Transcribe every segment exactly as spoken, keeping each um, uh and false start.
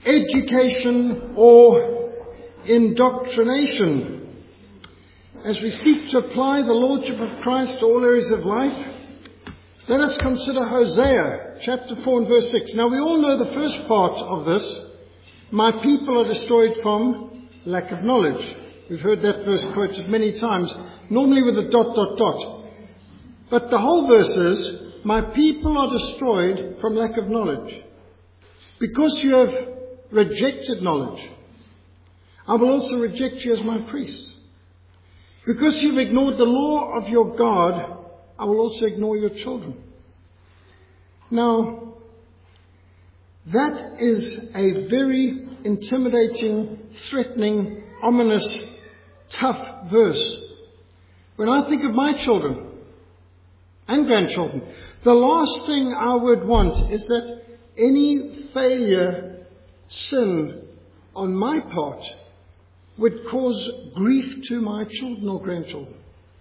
education or indoctrination. As we seek to apply the Lordship of Christ to all areas of life, let us consider Hosea chapter four and verse six. Now we all know the first part of this. My people are destroyed from lack of knowledge. We've heard that verse quoted many times, normally with a dot, dot, dot. But the whole verse is, my people are destroyed from lack of knowledge. Because you have rejected knowledge, I will also reject you as my priest. Because you've ignored the law of your God, I will also ignore your children. Now, that is a very intimidating, threatening, ominous, tough verse. When I think of my children and grandchildren, the last thing I would want is that any failure, sin on my part would cause grief to my children or grandchildren.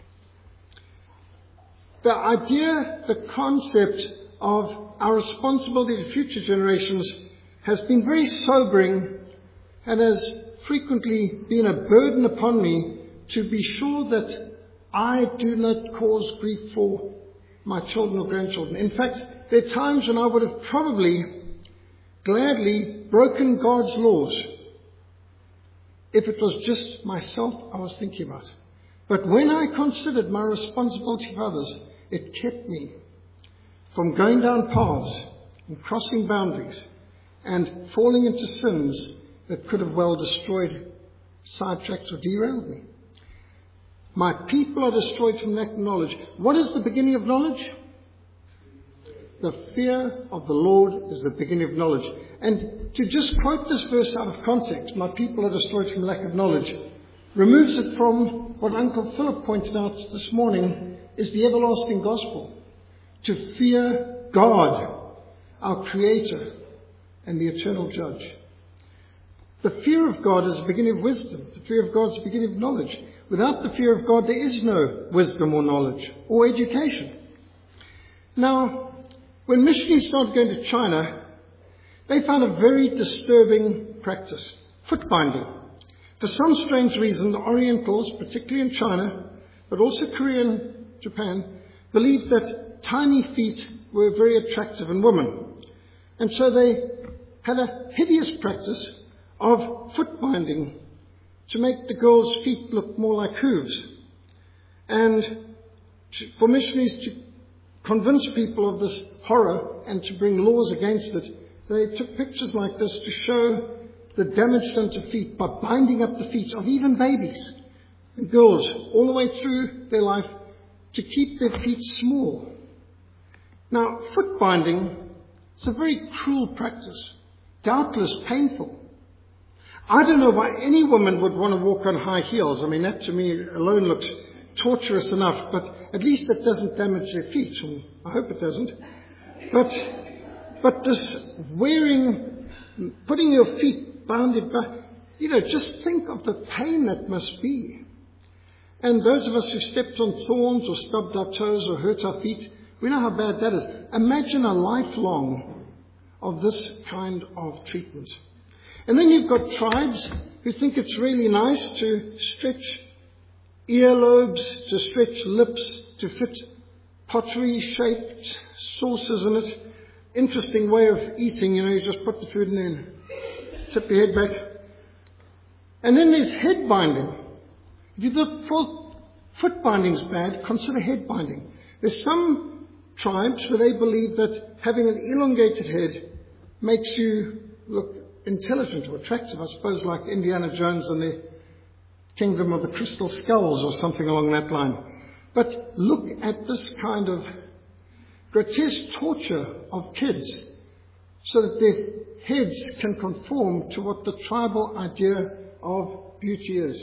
The idea, the concept of our responsibility to future generations has been very sobering and has frequently been a burden upon me to be sure that I do not cause grief for my children or grandchildren. In fact, there are times when I would have probably gladly broken God's laws if it was just myself I was thinking about. But when I considered my responsibility for others, it kept me from going down paths and crossing boundaries and falling into sins that could have well destroyed, sidetracked or derailed me. My people are destroyed from lack of knowledge. What is the beginning of knowledge? The fear of the Lord is the beginning of knowledge. And to just quote this verse out of context, my people are destroyed from lack of knowledge, removes it from what Uncle Philip pointed out this morning is the everlasting gospel. To fear God, our Creator and the eternal Judge. The fear of God is the beginning of wisdom. The fear of God is the beginning of knowledge. Without the fear of God, there is no wisdom or knowledge or education. Now, when missionaries started going to China, they found a very disturbing practice, foot binding. For some strange reason, the Orientals, particularly in China, but also Korea and Japan, believed that tiny feet were very attractive in women. And so they had a hideous practice of foot binding to make the girls' feet look more like hooves. And to, for missionaries to convince people of this horror and to bring laws against it, they took pictures like this to show the damage done to feet by binding up the feet of even babies and girls all the way through their life to keep their feet small. Now, foot binding is a very cruel practice, doubtless painful. I don't know why any woman would want to walk on high heels. I mean, that to me alone looks torturous enough, but at least it doesn't damage their feet. I hope it doesn't. But, but this wearing, putting your feet bounded back, you know, just think of the pain that must be. And those of us who stepped on thorns or stubbed our toes or hurt our feet, we know how bad that is. Imagine a lifelong of this kind of treatment. And then you've got tribes who think it's really nice to stretch earlobes, to stretch lips, to fit pottery-shaped saucers in it. Interesting way of eating, you know, you just put the food in there and tip your head back. And then there's head binding. If you look for foot binding's bad, consider head binding. There's some tribes where they believe that having an elongated head makes you look intelligent or attractive, I suppose, like Indiana Jones and the Kingdom of the Crystal Skulls or something along that line. But look at this kind of grotesque torture of kids so that their heads can conform to what the tribal idea of beauty is.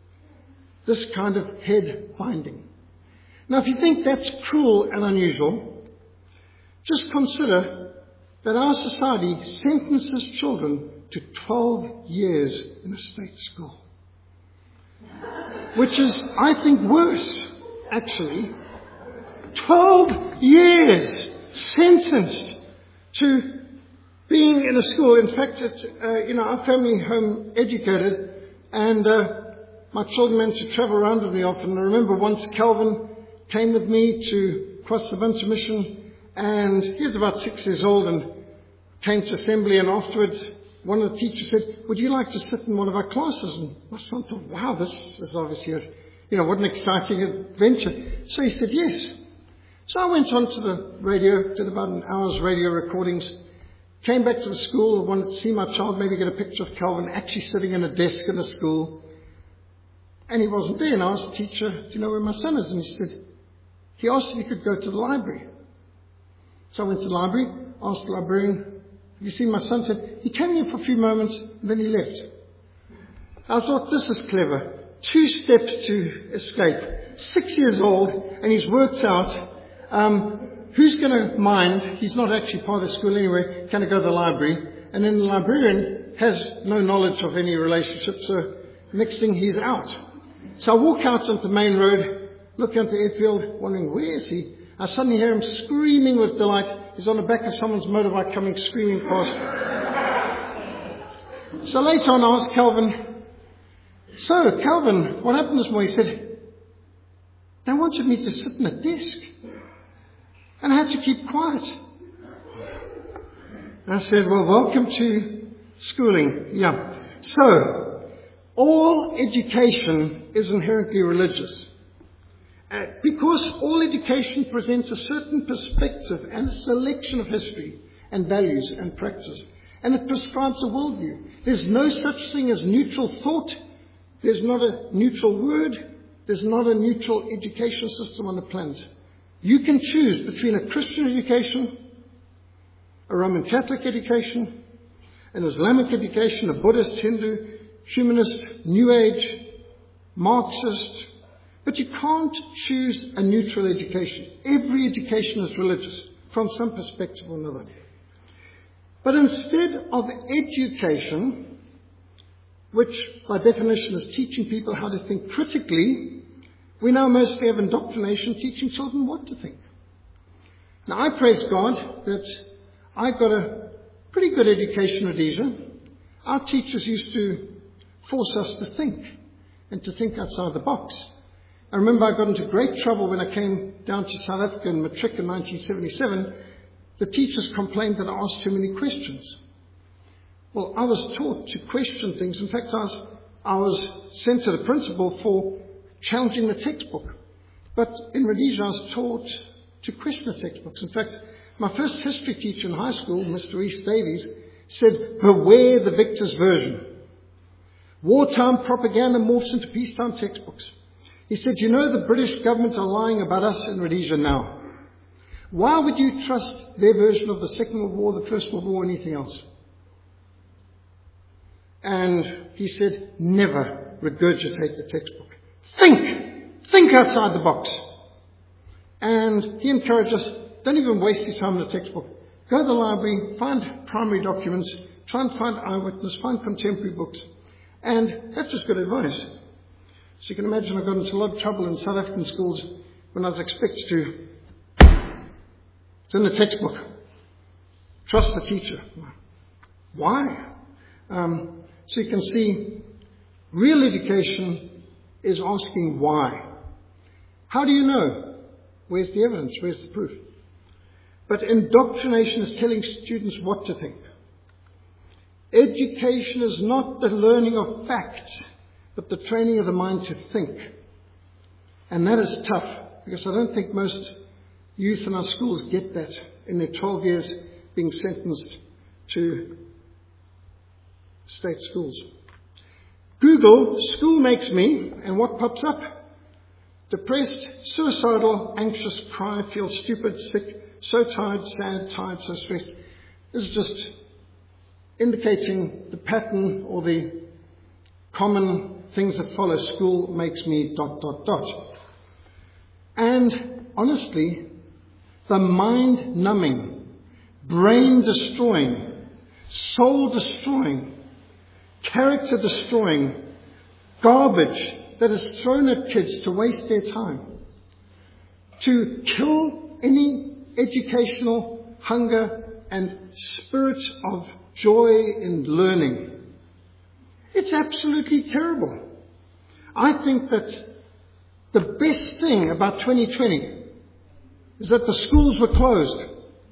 This kind of head binding. Now, if you think that's cruel and unusual, just consider that our society sentences children to twelve years in a state school. Which is, I think, worse, actually. twelve years sentenced to being in a school, in fact, it, uh, you know, our family home educated, and uh, my children managed to travel around with me often. I remember once Calvin came with me to cross the Bunch Mission, and he was about six years old and came to assembly, and afterwards one of the teachers said, "Would you like to sit in one of our classes?" And my son thought, wow, this is obviously, a, you know, what an exciting adventure. So he said yes. So I went on to the radio, did about an hour's radio recordings, came back to the school, wanted to see my child, maybe get a picture of Calvin actually sitting in a desk in a school. And he wasn't there, and I asked the teacher, "Do you know where my son is?" And he said, he asked if he could go to the library. So I went to the library, asked the librarian, "Have you seen my son?" He said, "He came here for a few moments, and then he left." I thought, this is clever. Two steps to escape. Six years old, and he's worked out, um, who's going to mind, he's not actually part of the school anyway, can I go to the library? And then the librarian has no knowledge of any relationship, so next thing he's out. So I walk out onto the main road, look out the airfield, wondering, where is he? I suddenly hear him screaming with delight. He's on the back of someone's motorbike coming screaming past. So later on I asked Calvin, "So, Calvin, what happened this morning?" He said, "They wanted me to sit in a desk. And I had to keep quiet." I said, "Well, welcome to schooling." Yeah. So, all education is inherently religious. Uh, because all education presents a certain perspective and a selection of history and values and practice. And it prescribes a worldview. There's no such thing as neutral thought. There's not a neutral word. There's not a neutral education system on the planet. You can choose between a Christian education, a Roman Catholic education, an Islamic education, a Buddhist, Hindu, humanist, New Age, Marxist, but you can't choose a neutral education. Every education is religious, from some perspective or another. But instead of education, which by definition is teaching people how to think critically, we now mostly have indoctrination, teaching children what to think. Now, I praise God that I got a pretty good education at Rhodesia. Our teachers used to force us to think, and to think outside the box. I remember I got into great trouble when I came down to South Africa in Matric in nineteen seventy-seven. The teachers complained that I asked too many questions. Well, I was taught to question things. In fact, I was, I was sent to the principal for challenging the textbook. But in Rhodesia, I was taught to question the textbooks. In fact, my first history teacher in high school, Mister East Davies, said, "Beware the victor's version. Wartime propaganda morphs into peacetime textbooks." He said, "You know the British government are lying about us in Rhodesia now. Why would you trust their version of the Second World War, the First World War, or anything else?" And he said, "Never regurgitate the textbook. Think! Think outside the box." And he encouraged us, don't even waste your time in the textbook. Go to the library, find primary documents, try and find eyewitness, find contemporary books. And that's just good advice. So you can imagine I got into a lot of trouble in South African schools when I was expected to. It's in the textbook. Trust the teacher. Why? Um, so you can see, real education is asking why. How do you know? Where's the evidence? Where's the proof? But indoctrination is telling students what to think. Education is not the learning of facts, but the training of the mind to think. And that is tough, because I don't think most youth in our schools get that in their twelve years being sentenced to state schools. Google "school makes me," and what pops up? Depressed, suicidal, anxious, cry, feel stupid, sick, so tired, sad, tired, so stressed. This is just indicating the pattern or the common things that follow. School makes me dot, dot, dot. And honestly, the mind-numbing, brain-destroying, soul-destroying, character-destroying garbage that is thrown at kids to waste their time, to kill any educational hunger and spirit of joy in learning. It's absolutely terrible. I think that the best thing about twenty twenty is that the schools were closed.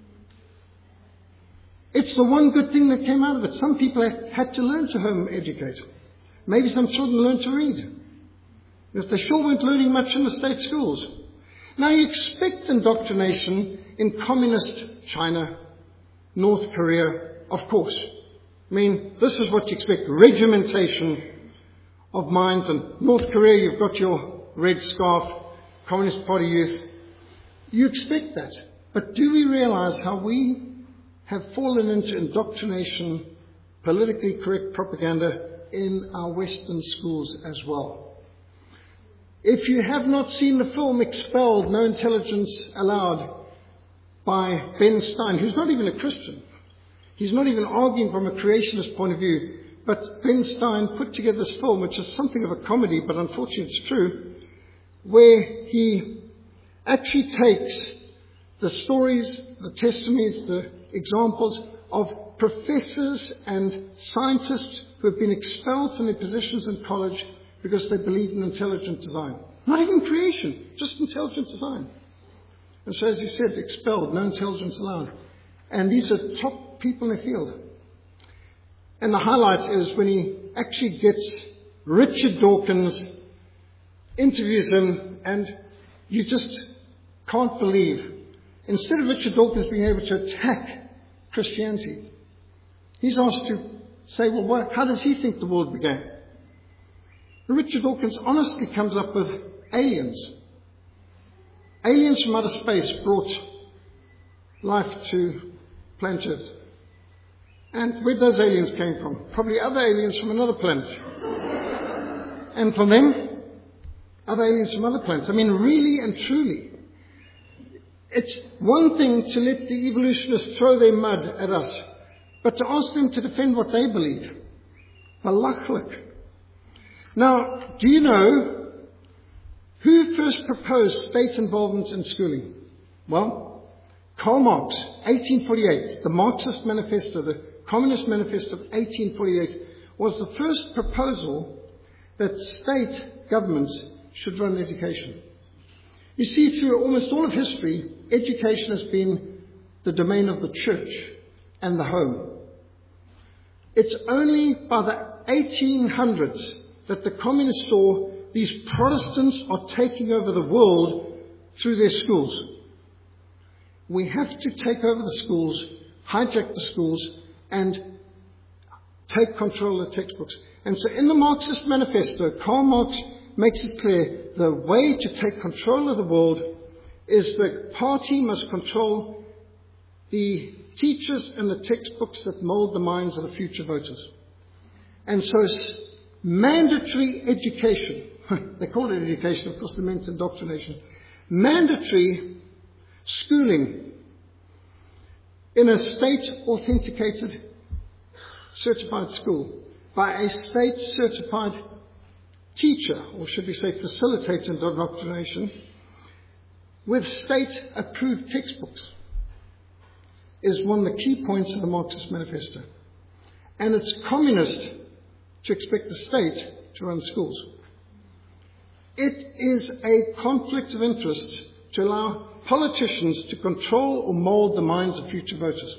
It's the one good thing that came out of it. Some people had to learn to home educate. Maybe some children learned to read. Because they sure weren't learning much in the state schools. Now you expect indoctrination in communist China, North Korea, of course. I mean, this is what you expect, regimentation of minds. And North Korea, you've got your red scarf, Communist Party youth. You expect that. But do we realize how we have fallen into indoctrination, politically correct propaganda in our Western schools as well? If you have not seen the film Expelled, No Intelligence Allowed by Ben Stein, who's not even a Christian, he's not even arguing from a creationist point of view, but Ben Stein put together this film, which is something of a comedy, but unfortunately it's true, where he actually takes the stories, the testimonies, the examples of professors and scientists who have been expelled from their positions in college because they believe in intelligent design. Not even creation, just intelligent design. And so, as he said, expelled, no intelligence allowed. And these are top people in the field. And the highlight is when he actually gets Richard Dawkins, interviews him, and you just can't believe. Instead of Richard Dawkins being able to attack Christianity, he's asked to say, well, what, how does he think the world began? And Richard Dawkins honestly comes up with aliens. Aliens from outer space brought life to planet Earth. And where those aliens came from? Probably other aliens from another planet. And from them, other aliens from other planets. I mean, really and truly, it's one thing to let the evolutionists throw their mud at us, but to ask them to defend what they believe. Balachlik. Now, do you know who first proposed state involvement in schooling? Well, Karl Marx, eighteen forty-eight, the Marxist Manifesto, the Communist Manifesto of eighteen forty-eight, was the first proposal that state governments should run education. You see, through almost all of history, education has been the domain of the church and the home. It's only by the eighteen hundreds that the communists saw these Protestants are taking over the world through their schools. We have to take over the schools, hijack the schools, and take control of the textbooks. And so in the Marxist Manifesto, Karl Marx makes it clear the way to take control of the world is the party must control the teachers and the textbooks that mold the minds of the future voters. And so mandatory education, they call it education, of course they meant indoctrination, mandatory schooling in a state-authenticated certified school by a state-certified teacher, or should we say facilitator indoctrination, with state-approved textbooks, is one of the key points of the Marxist Manifesto. And it's communist to expect the state to run schools. It is a conflict of interest to allow politicians to control or mold the minds of future voters.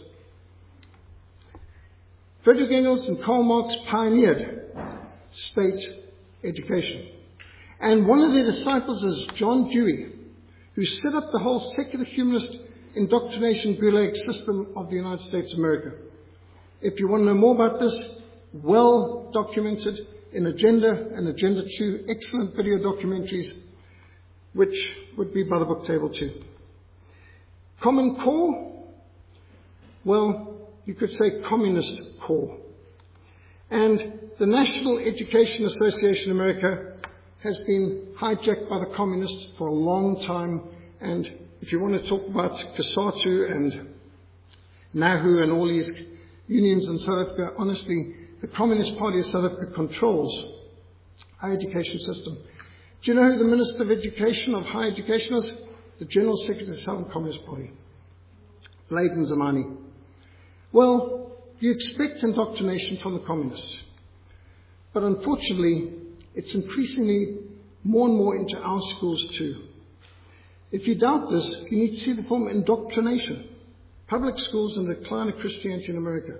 Friedrich Engels and Karl Marx pioneered state education. And one of their disciples is John Dewey, who set up the whole secular humanist indoctrination gulag system of the United States of America. If you want to know more about this, well documented in Agenda and Agenda two, excellent video documentaries, which would be by the book table too. Common Core, well, you could say communist core. And the National Education Association of America has been hijacked by the communists for a long time. And if you want to talk about COSATU and NAHU and all these unions in South Africa, honestly, the Communist Party of South Africa controls our education system. Do you know who the Minister of Education of Higher Education is? The General Secretary of the Southern Communist Party, Bladen Zamani. Well, you expect indoctrination from the communists. But unfortunately, it's increasingly more and more into our schools too. If you doubt this, you need to see the form indoctrination. Public schools and the decline of Christianity in America.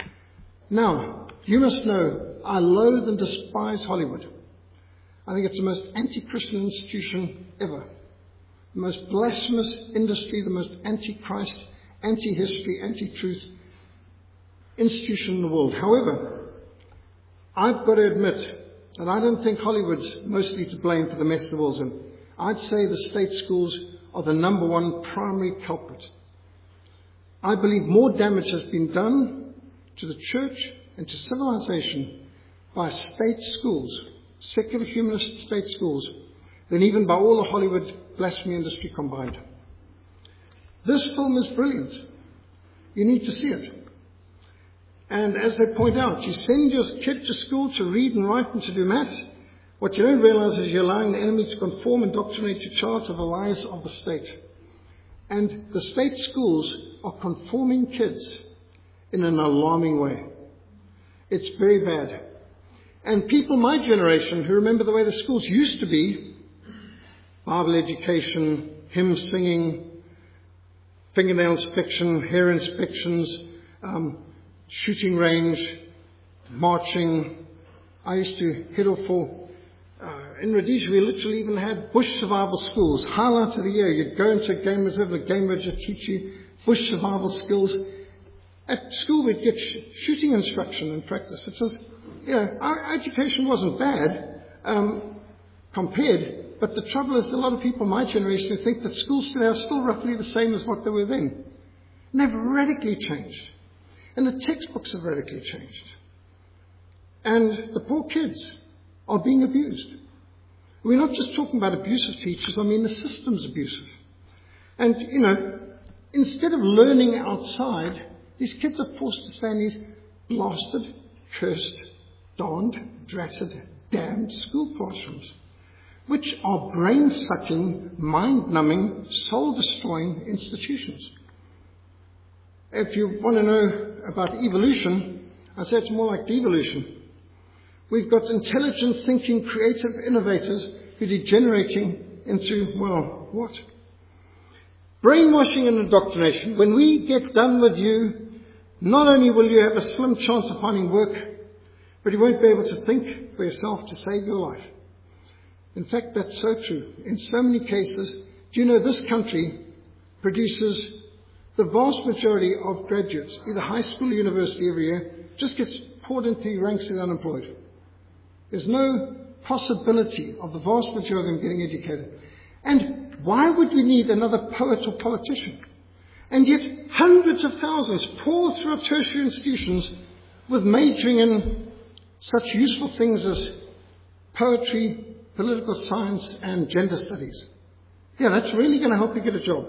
Now, you must know, I loathe and despise Hollywood. I think it's the most anti-Christian institution ever. The most blasphemous industry, the most anti-Christ, anti-history, anti-truth institution in the world. However, I've got to admit that I don't think Hollywood's mostly to blame for the mess the world's in. I'd say the state schools are the number one primary culprit. I believe more damage has been done to the church and to civilization by state schools, secular humanist state schools, than even by all the Hollywood blasphemy industry combined. This film is brilliant. You need to see it. And as they point out, you send your kid to school to read and write and to do maths. What you don't realize is you're allowing the enemy to conform and indoctrinate your child to the lies of the state. And the state schools are conforming kids in an alarming way. It's very bad. And people my generation who remember the way the schools used to be, Bible education, hymn singing, fingernail inspection, hair inspections, um, shooting range, marching. I used to head off for, uh, in Rhodesia we literally even had bush survival schools. Highlight of the year, you'd go into a game reserve, the game ranger teach you bush survival skills. At school we'd get sh- shooting instruction and practice. It says, you know, our education wasn't bad um, compared, but the trouble is a lot of people my generation who think that schools today are still roughly the same as what they were then. And they've radically changed. And the textbooks have radically changed. And the poor kids are being abused. We're not just talking about abusive teachers, I mean the system's abusive. And, you know, instead of learning outside, these kids are forced to stay in these blasted, cursed, darned, dratted, damned school classrooms, which are brain-sucking, mind-numbing, soul-destroying institutions. If you want to know about evolution, I'd say it's more like devolution. We've got intelligent, thinking, creative innovators who are degenerating into, well, what? Brainwashing and indoctrination. When we get done with you, not only will you have a slim chance of finding work, but you won't be able to think for yourself to save your life. In fact, that's so true. In so many cases, do you know this country produces the vast majority of graduates, either high school or university every year, just gets poured into the ranks of the unemployed. There's no possibility of the vast majority of them getting educated. And why would we need another poet or politician? And yet hundreds of thousands pour through our tertiary institutions with majoring in such useful things as poetry, political science, and gender studies. Yeah, that's really going to help you get a job.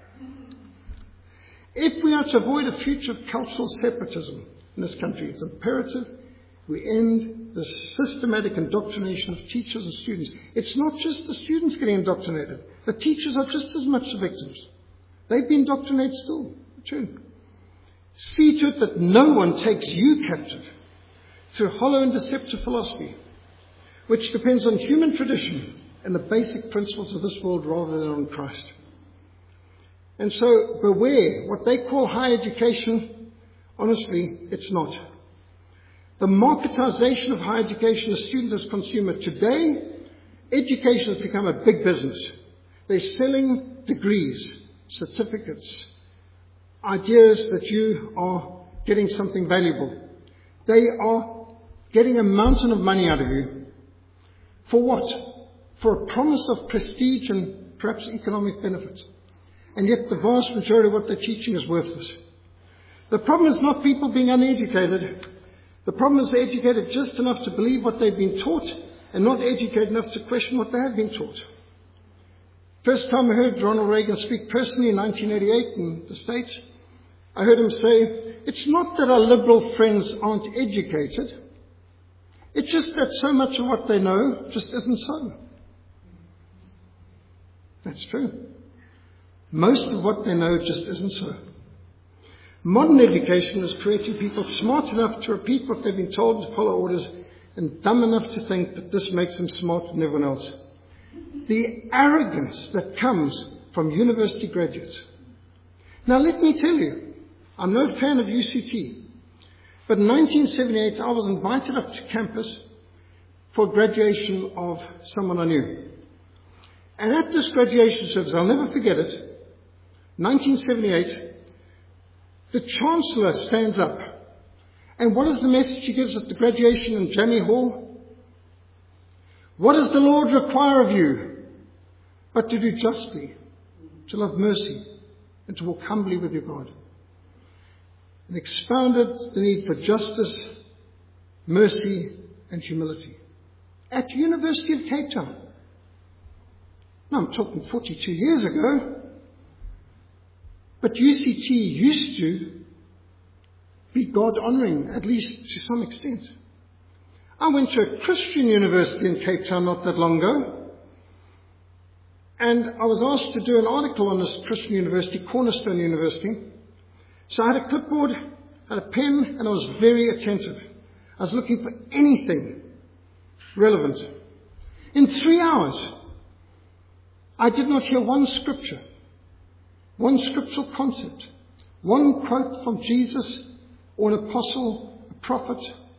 If we are to avoid a future of cultural separatism in this country, it's imperative we end the systematic indoctrination of teachers and students. It's not just the students getting indoctrinated. The teachers are just as much the victims. They've been indoctrinated still. True. See to it that no one takes you captive through hollow and deceptive philosophy, which depends on human tradition and the basic principles of this world rather than on Christ. And so beware, what they call higher education, honestly, it's not. The marketization of higher education as student as consumer. Today, education has become a big business. They're selling degrees, certificates, ideas that you are getting something valuable. They are getting a mountain of money out of you. For what? For a promise of prestige and perhaps economic benefits. And yet the vast majority of what they're teaching is worthless. The problem is not people being uneducated. The problem is they're educated just enough to believe what they've been taught and not educated enough to question what they have been taught. First time I heard Ronald Reagan speak personally in nineteen eighty-eight in the States, I heard him say, it's not that our liberal friends aren't educated. It's just that so much of what they know just isn't so. That's true. Most of what they know just isn't so. Modern education is creating people smart enough to repeat what they've been told to follow orders, and dumb enough to think that this makes them smarter than everyone else. The arrogance that comes from university graduates. Now let me tell you, I'm no fan of U C T, but in nineteen seventy-eight I was invited up to campus for graduation of someone I knew. And at this graduation service, I'll never forget it, nineteen seventy-eight, the Chancellor stands up. And what is the message he gives at the graduation in Jamie Hall? What does the Lord require of you? But to do justly, to love mercy, and to walk humbly with your God. And expounded the need for justice, mercy, and humility. At the University of Cape Town. Now I'm talking forty-two years ago. But U C T used to be God-honouring, at least to some extent. I went to a Christian university in Cape Town not that long ago, and I was asked to do an article on this Christian university, Cornerstone University. So I had a clipboard, had a pen, and I was very attentive. I was looking for anything relevant. In three hours, I did not hear one scripture, one scriptural concept, one quote from Jesus or an apostle, a prophet,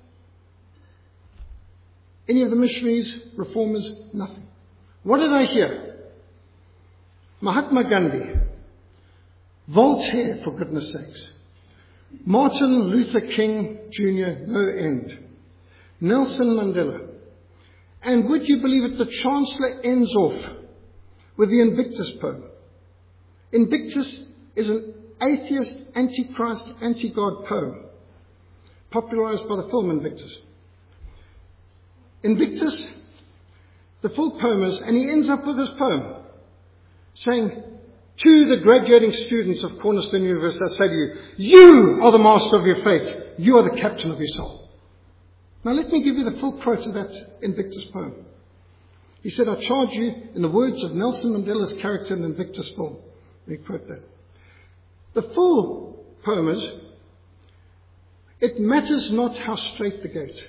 any of the missionaries, reformers, nothing. What did I hear? Mahatma Gandhi, Voltaire, for goodness sakes, Martin Luther King Junior, no end, Nelson Mandela. And would you believe it, the Chancellor ends off with the Invictus poem. Invictus is an atheist, antichrist, anti-God poem, popularized by the film Invictus. Invictus, the full poem is, and he ends up with this poem, saying, to the graduating students of Cornerstone University, I say to you, you are the master of your fate. You are the captain of your soul. Now let me give you the full quote of that Invictus poem. He said, I charge you in the words of Nelson Mandela's character in the Invictus film. Let me quote that. The full poem is, it matters not how straight the gate,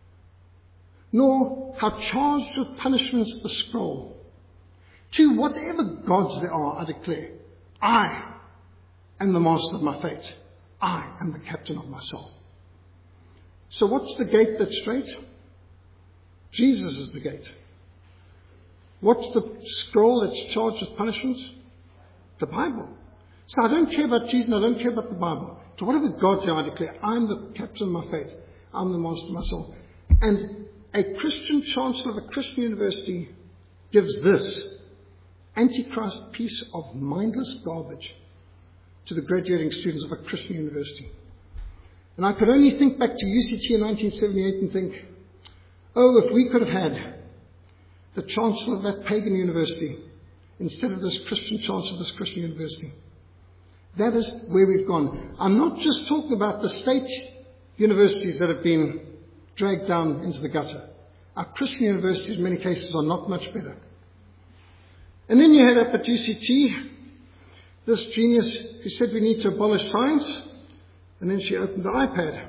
nor how charged with punishments the scroll. To whatever gods there are, I declare, I am the master of my fate. I am the captain of my soul. So what's the gate that's straight? Jesus is the gate. What's the scroll that's charged with punishments? The Bible. So I don't care about Jesus and I don't care about the Bible. To whatever gods there are, I declare, I'm the captain of my fate. I'm the master of my soul. And a Christian chancellor of a Christian university gives this antichrist piece of mindless garbage to the graduating students of a Christian university. And I could only think back to U C T in nineteen seventy-eight and think, oh, if we could have had the chancellor of that pagan university instead of this Christian chancellor of this Christian university. That is where we've gone. I'm not just talking about the state universities that have been dragged down into the gutter. Our Christian universities in many cases are not much better. And then you had up at U C T this genius who said we need to abolish science, and then she opened the iPad.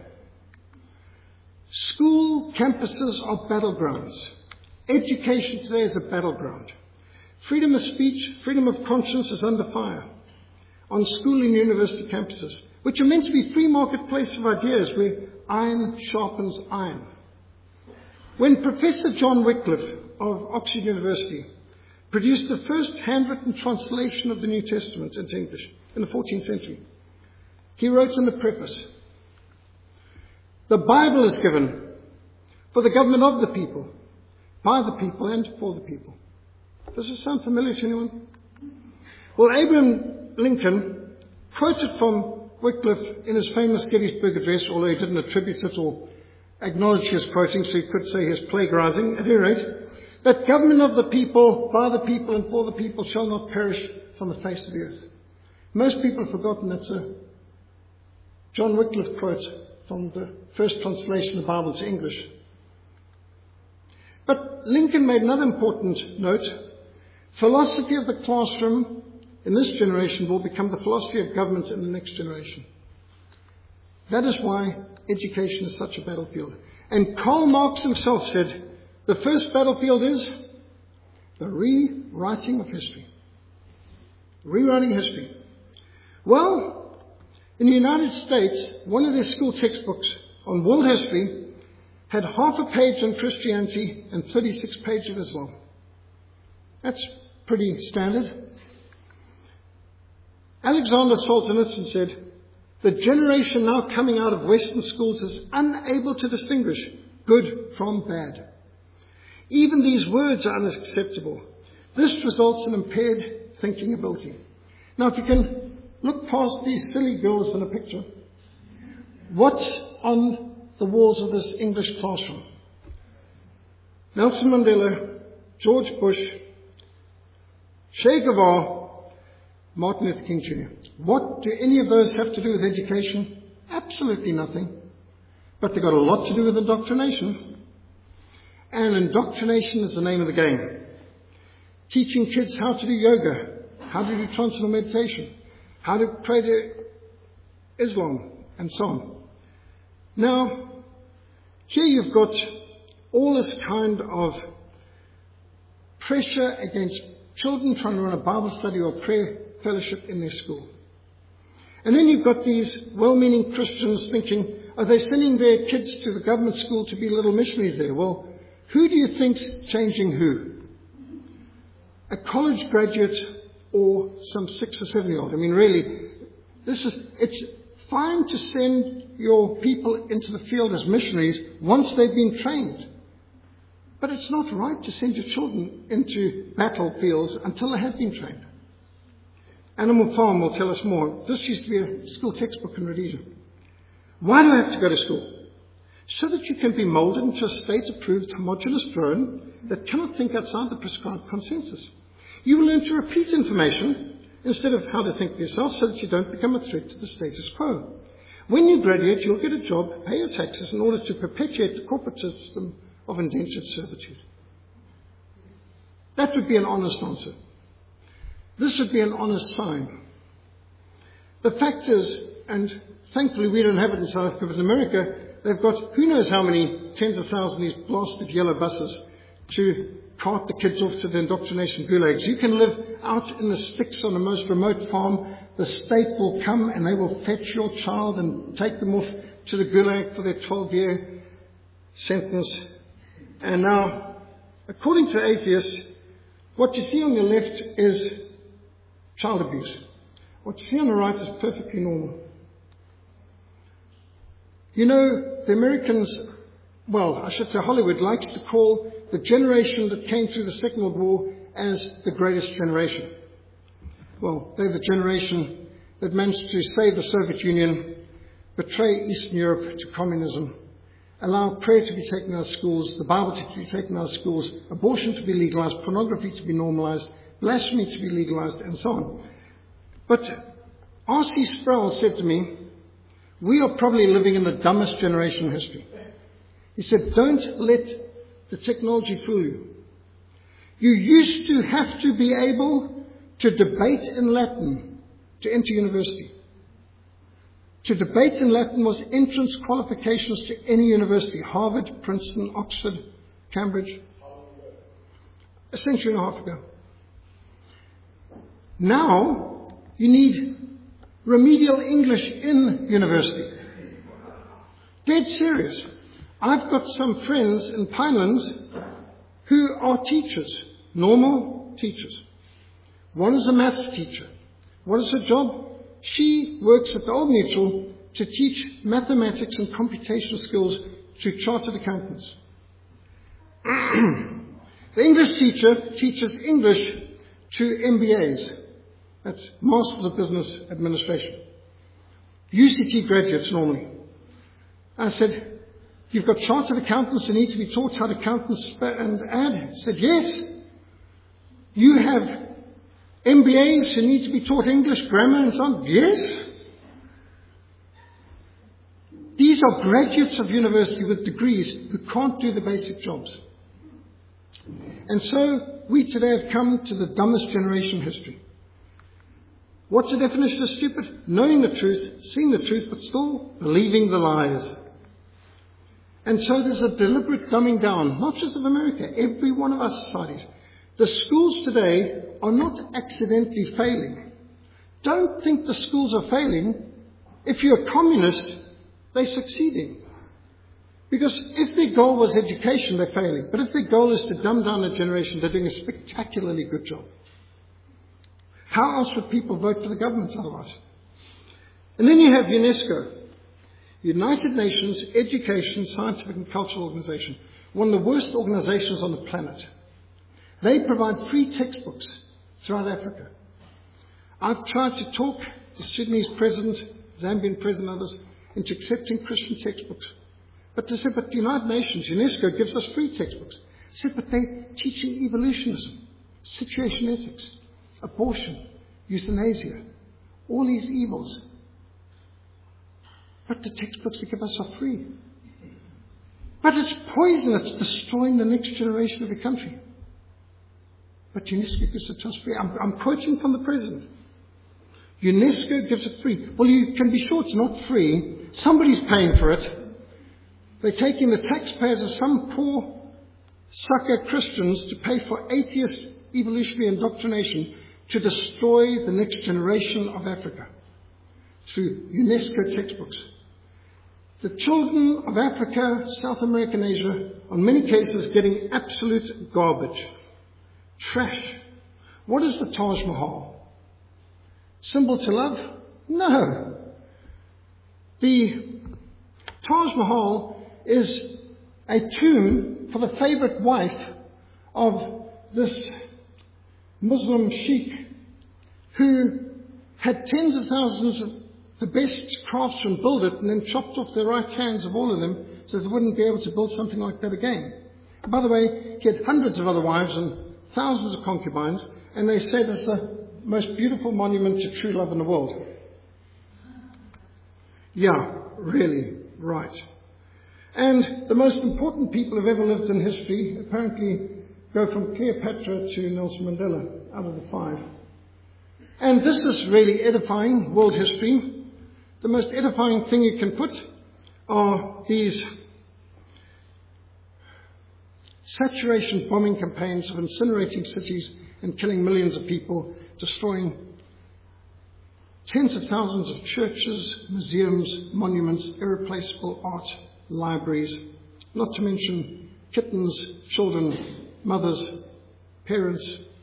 School campuses are battlegrounds. Education today is a battleground. Freedom of speech, freedom of conscience is under fire on school and university campuses, which are meant to be free marketplace of ideas where iron sharpens iron. When Professor John Wycliffe of Oxford University produced the first handwritten translation of the New Testament into English in the fourteenth century, he wrote in the preface, the Bible is given for the government of the people, by the people and for the people. Does this sound familiar to anyone? Well, Abraham Lincoln quoted from Wycliffe in his famous Gettysburg Address, although he didn't attribute it or acknowledge his quoting, so he could say his plagiarizing. At any rate, that government of the people, by the people and for the people shall not perish from the face of the earth. Most people have forgotten that's a John Wycliffe quote from the first translation of the Bible to English. But Lincoln made another important note. Philosophy of the classroom in this generation will become the philosophy of government in the next generation. That is why education is such a battlefield. And Karl Marx himself said, the first battlefield is the rewriting of history. Rewriting history. Well, in the United States, one of their school textbooks on world history had half a page on Christianity and thirty-six pages of Islam. That's pretty standard. Alexander Solzhenitsyn said, the generation now coming out of Western schools is unable to distinguish good from bad. Even these words are unacceptable. This results in impaired thinking ability. Now, if you can look past these silly girls in the picture, what's on the walls of this English classroom? Nelson Mandela, George Bush, Che Guevara, Martin Luther King Junior What do any of those have to do with education? Absolutely nothing. But they've got a lot to do with indoctrination. And indoctrination is the name of the game. Teaching kids how to do yoga, how to do transcendental meditation, how to pray to Islam, and so on. Now, here you've got all this kind of pressure against children trying to run a Bible study or prayer fellowship in their school. And then you've got these well-meaning Christians thinking, are they sending their kids to the government school to be little missionaries there? Well, who do you think's changing who? A college graduate or some six or seven year old? I mean, really, this is, it's fine to send your people into the field as missionaries once they've been trained. But it's not right to send your children into battlefields until they have been trained. Animal Farm will tell us more. This used to be a school textbook in Rhodesia. Why do I have to go to school? So that you can be molded into a state-approved homogeneous drone that cannot think outside the prescribed consensus. You will learn to repeat information instead of how to think for yourself so that you don't become a threat to the status quo. When you graduate, you'll get a job, pay your taxes in order to perpetuate the corporate system of indentured servitude. That would be an honest answer. This would be an honest sign. The fact is, and thankfully we don't have it in South Africa, but in America, they've got who knows how many tens of thousands of these blasted yellow buses to cart the kids off to the indoctrination gulags. You can live out in the sticks on the most remote farm. The state will come and they will fetch your child and take them off to the gulag for their twelve-year sentence. And now, according to atheists, what you see on your left is child abuse. What you see on the right is perfectly normal. You know, the Americans, well, I should say Hollywood, likes to call the generation that came through the Second World War as the greatest generation. Well, they're the generation that managed to save the Soviet Union, betray Eastern Europe to communism, allow prayer to be taken out of schools, the Bible to be taken out of schools, abortion to be legalized, pornography to be normalized, blasphemy to be legalized, and so on. But R C Sproul said to me, we are probably living in the dumbest generation in history. He said, don't let the technology fool you. You used to have to be able to debate in Latin to enter university. To debate in Latin was entrance qualifications to any university, Harvard, Princeton, Oxford, Cambridge, a century and a half ago. Now, you need remedial English in university. Dead serious. I've got some friends in Pinelands who are teachers, normal teachers. One is a maths teacher. What is her job? She works at the Old Mutual to teach mathematics and computational skills to chartered accountants. The English teacher teaches English to M B As. That's Masters of Business Administration. U C T graduates normally. I said, you've got chartered accountants who need to be taught how to count and add? He said, yes. You have M B As who need to be taught English, grammar and so on? Yes. These are graduates of university with degrees who can't do the basic jobs. And so we today have come to the dumbest generation in history. What's the definition of stupid? Knowing the truth, seeing the truth, but still believing the lies. And so there's a deliberate dumbing down, not just of America, every one of our societies. The schools today are not accidentally failing. Don't think the schools are failing. If you're a communist, they're succeeding. Because if their goal was education, they're failing. But if their goal is to dumb down a generation, they're doing a spectacularly good job. How else would people vote for the government otherwise? And then you have UNESCO, United Nations Education, Scientific and Cultural Organization, one of the worst organizations on the planet. They provide free textbooks throughout Africa. I've tried to talk the Sudanese president, Zambian president, and others into accepting Christian textbooks. But they said, but the United Nations, UNESCO, gives us free textbooks. I said, but they're teaching evolutionism, situation ethics, abortion, euthanasia, all these evils. But the textbooks they give us are free. But it's poison. It's destroying the next generation of the country. But UNESCO gives it to us free. I'm, I'm quoting from the president. UNESCO gives it free. Well, you can be sure it's not free. Somebody's paying for it. They're taking the taxpayers of some poor sucker Christians to pay for atheist evolutionary indoctrination to destroy the next generation of Africa through UNESCO textbooks. The children of Africa, South America and Asia, on many cases, getting absolute garbage. Trash. What is the Taj Mahal? Symbol to love? No. The Taj Mahal is a tomb for the favorite wife of this Muslim sheikh who had tens of thousands of the best craftsmen build it and then chopped off the right hands of all of them so they wouldn't be able to build something like that again. By the way, he had hundreds of other wives and thousands of concubines, and they said it's the most beautiful monument to true love in the world. Yeah, really, right. And the most important people who've ever lived in history apparently go from Cleopatra to Nelson Mandela out of the five. And this is really edifying, world history. The most edifying thing you can put are these saturation bombing campaigns of incinerating cities and killing millions of people, destroying tens of thousands of churches, museums, monuments, irreplaceable art, libraries, not to mention kittens, children, mothers, parents.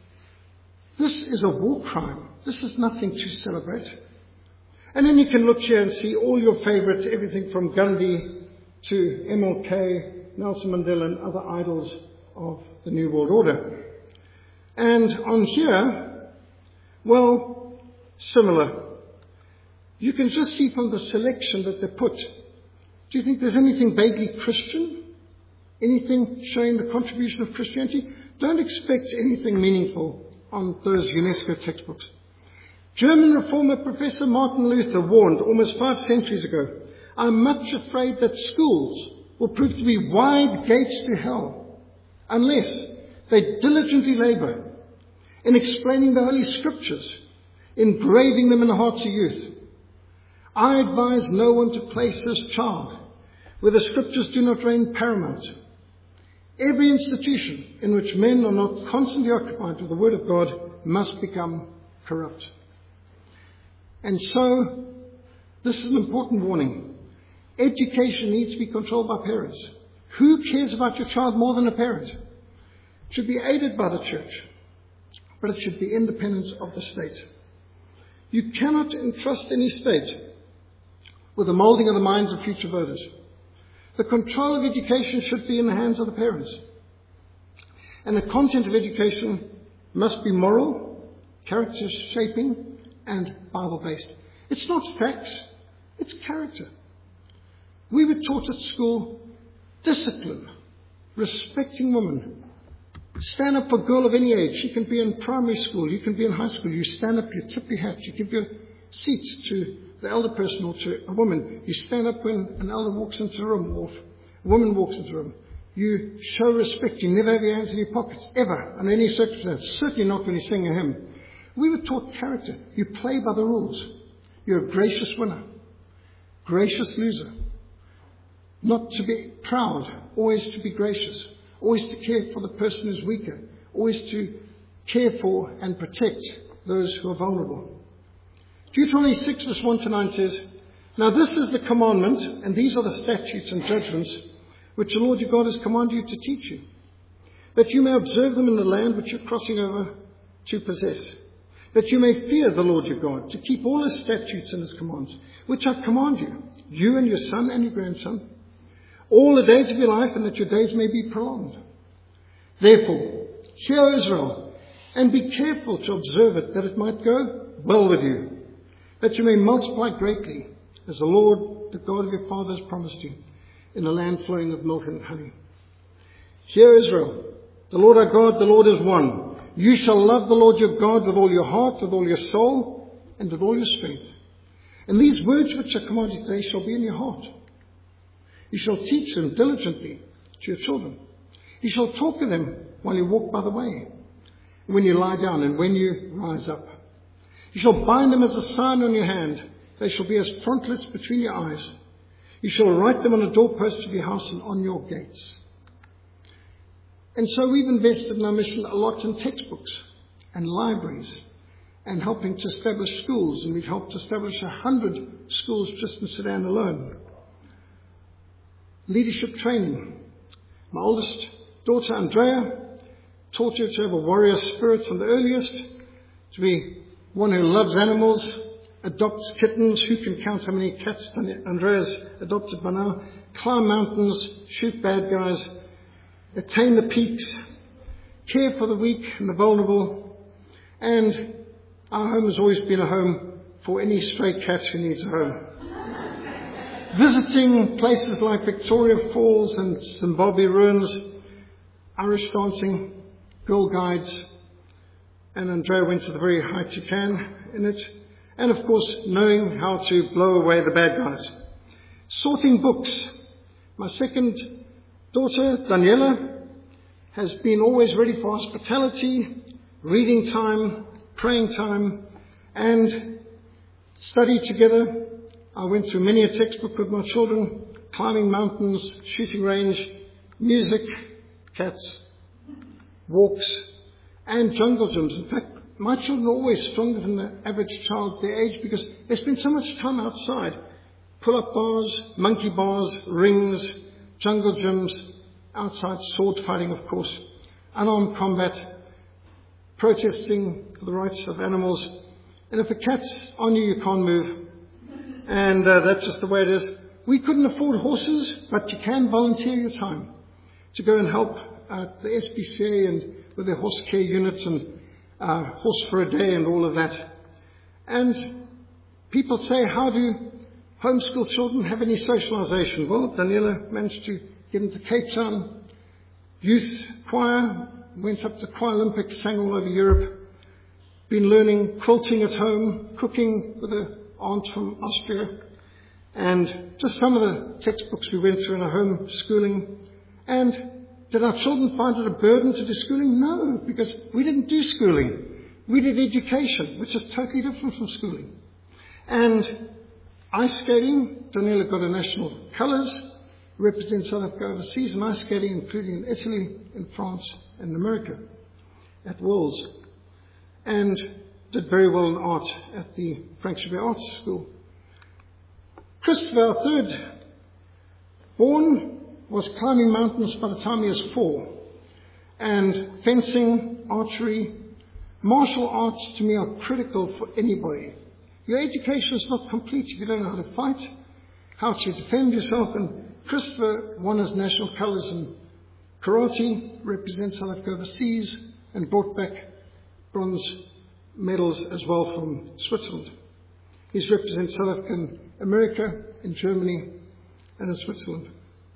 This is a war crime. This is nothing to celebrate. And then you can look here and see all your favorites, everything from Gandhi to M L K, Nelson Mandela and other idols of the New World Order. And on here, well, similar. You can just see from the selection that they put. Do you think there's anything vaguely Christian? Anything showing the contribution of Christianity? Don't expect anything meaningful on those UNESCO textbooks. German reformer Professor Martin Luther warned almost five centuries ago, I'm much afraid that schools will prove to be wide gates to hell unless they diligently labor in explaining the Holy Scriptures, engraving them in the hearts of youth. I advise no one to place his child where the Scriptures do not reign paramount. Every institution in which men are not constantly occupied with the Word of God must become corrupt. And so, this is an important warning. Education needs to be controlled by parents. Who cares about your child more than a parent? It should be aided by the church, but it should be independent of the state. You cannot entrust any state with the molding of the minds of future voters. The control of education should be in the hands of the parents. And the content of education must be moral, character shaping, and Bible-based. It's not facts, it's character. We were taught at school discipline, respecting women. Stand up for a girl of any age. You can be in primary school, you can be in high school. You stand up, you tip your hat, you give your seats to the elder person or to a woman. You stand up when an elder walks into the room or a woman walks into the room. You show respect. You never have your hands in your pockets, ever, under any circumstance. Certainly not when you sing a hymn. We were taught character. You play by the rules. You're a gracious winner, gracious loser. Not to be proud, always to be gracious, always to care for the person who's weaker, always to care for and protect those who are vulnerable. Deuteronomy six verse one to nine says, "Now this is the commandment, and these are the statutes and judgments which the Lord your God has commanded you to teach you, that you may observe them in the land which you're crossing over to possess, that you may fear the Lord your God, to keep all his statutes and his commands, which I command you, you and your son and your grandson, all the days of your life, and that your days may be prolonged. Therefore, hear, O Israel, and be careful to observe it, that it might go well with you, that you may multiply greatly, as the Lord, the God of your fathers, promised you, in a land flowing with milk and honey. Hear, Israel, the Lord our God, the Lord is one. You shall love the Lord your God with all your heart, with all your soul, and with all your strength. And these words which I command you today shall be in your heart. You shall teach them diligently to your children. You shall talk of them while you walk by the way, when you lie down and when you rise up. You shall bind them as a sign on your hand. They shall be as frontlets between your eyes. You shall write them on the doorposts of your house and on your gates." And so we've invested in our mission a lot in textbooks and libraries and helping to establish schools. And we've helped establish a hundred schools just in Sudan alone. Leadership training. My oldest daughter, Andrea, taught her to have a warrior spirit from the earliest, to be one who loves animals, adopts kittens. Who can count how many cats Andrea's adopted by now? Climb mountains, shoot bad guys, attain the peaks, care for the weak and the vulnerable. And our home has always been a home for any stray cat who needs a home. Visiting places like Victoria Falls and Zimbabwe ruins, Irish dancing, Girl Guides, and Andrea went to the very height you can in it. And of course, knowing how to blow away the bad guys. Sorting books. My second daughter, Daniela, has been always ready for hospitality, reading time, praying time, and study together. I went through many a textbook with my children, climbing mountains, shooting range, music, cats, walks, and jungle gyms. In fact, my children are always stronger than the average child their age because they spend so much time outside. Pull-up bars, monkey bars, rings, jungle gyms, outside sword fighting, of course, unarmed combat, protesting for the rights of animals. And if a cat's on you, you can't move. And uh, that's just the way it is. We couldn't afford horses, but you can volunteer your time to go and help at the S P C A and with their horse care units and uh, horse for a day and all of that. And people say, how do homeschool children have any socialization? Well, Daniela managed to get into Cape Town youth choir, went up to Choir Olympics, sang all over Europe, been learning quilting at home, cooking with her aunt from Austria, and just some of the textbooks we went through in our home schooling. And did our children find it a burden to do schooling? No, because we didn't do schooling. We did education, which is totally different from schooling. And ice skating, Daniela got a national colours, represents South Africa overseas, and ice skating, including in Italy, in France, and in America, at Worlds. And did very well in art at the Frank Chabert Arts School. Christopher, our third born, was climbing mountains by the time he was four. And fencing, archery, martial arts to me are critical for anybody. Your education is not complete if you don't know how to fight, how to defend yourself. And Christopher won his national colours in karate, represents South Africa overseas, and brought back bronze medals as well from Switzerland. He's represented South Africa in America, in Germany, and in Switzerland.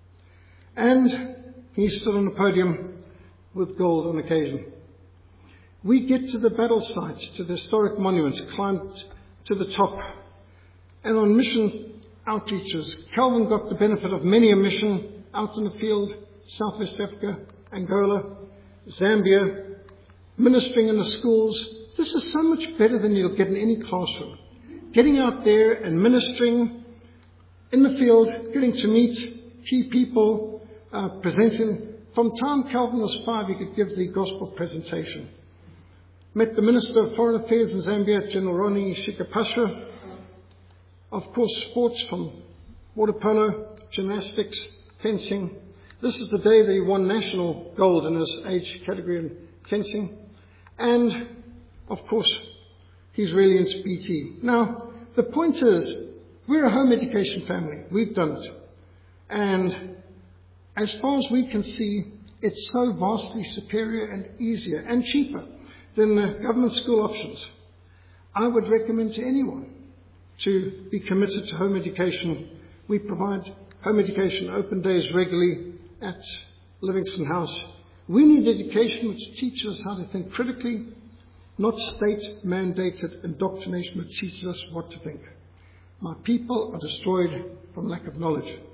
And he stood on the podium with gold on occasion. We get to the battle sites, to the historic monuments, climbed to the top. And on mission outreaches, Calvin got the benefit of many a mission out in the field, Southwest Africa, Angola, Zambia, ministering in the schools, This is so much better than you'll get in any classroom. Getting out there and ministering in the field, getting to meet key people, uh, presenting. From time Calvin was five, he could give the gospel presentation. Met the Minister of Foreign Affairs in Zambia, General Ronnie Shikapashwa. Of course, sports from water polo, gymnastics, fencing. This is the day that he won national gold in his age category in fencing. And, of course, he's really into P T. Now, the point is, we're a home education family. We've done it. And as far as we can see, it's so vastly superior and easier and cheaper than the government school options. I would recommend to anyone to be committed to home education. We provide home education open days regularly at Livingston House. We need education which teaches us how to think critically, not state-mandated indoctrination which teaches us what to think. My people are destroyed from lack of knowledge.